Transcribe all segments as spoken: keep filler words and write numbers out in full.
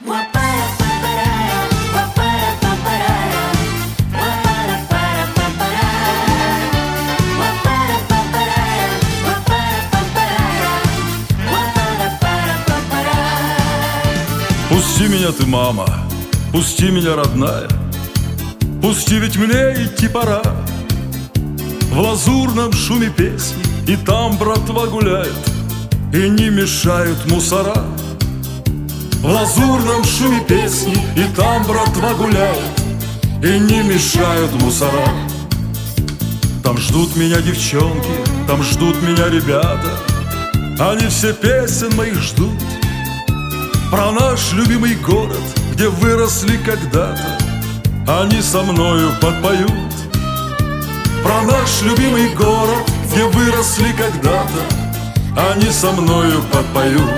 Пусти меня ты, мама, пусти меня, родная, пусти, ведь мне идти пора. В лазурном шуме песни и там братва гуляет, и не мешают мусора. В лазурном шуме песни и там братва гуляет, и не мешают мусора. Там ждут меня девчонки, там ждут меня ребята, они все песен моих ждут. Про наш любимый город, где выросли когда-то, они со мною подпоют. Про наш любимый город, где выросли когда-то, они со мною подпоют.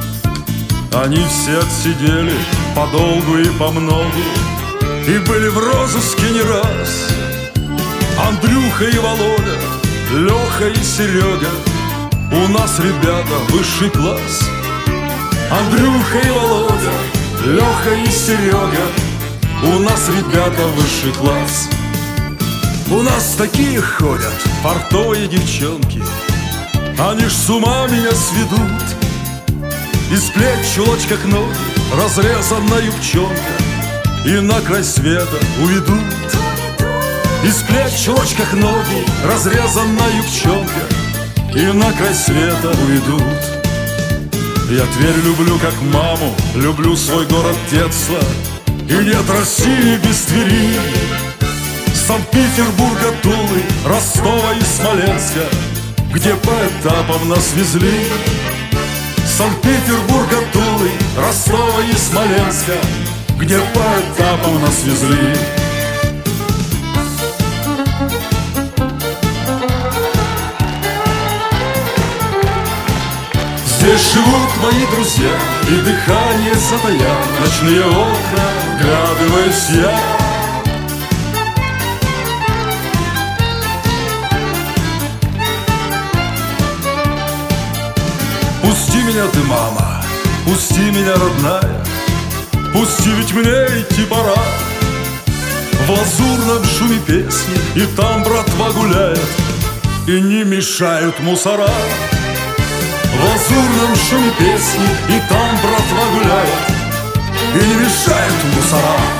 Они все отсидели подолгу и помногу, и были в розыске не раз. Андрюха и Володя, Леха и Серега, у нас, ребята, высший класс. Андрюха и Володя, Леха и Серега, у нас, ребята, высший класс. У нас такие ходят портовые девчонки, они ж с ума меня сведут. Из плеч в чулочках ноги, разрезанная юбчонка, и на край света уведут. Из плеч в чулочках ноги, разрезанная юбчонка, и на край света уведут. Я Тверь люблю как маму, люблю свой город детства, и нет России без Твери. Санкт-Петербурга, Тулы, Ростова и Смоленска, где по этапам нас везли. Санкт-Петербурга, Тулы, Ростова и Смоленска, где по этапам нас везли. Здесь живут мои друзья, и дыхание затая, ночные окна, вглядываясь я. Пусти меня ты, мама, пусти меня, родная, пусти, ведь мне идти пора. В лазурном шуме песни и там братва гуляет, и не мешают мусора. В лазурном шуме песни и там братва гуляет, и не мешают мусора.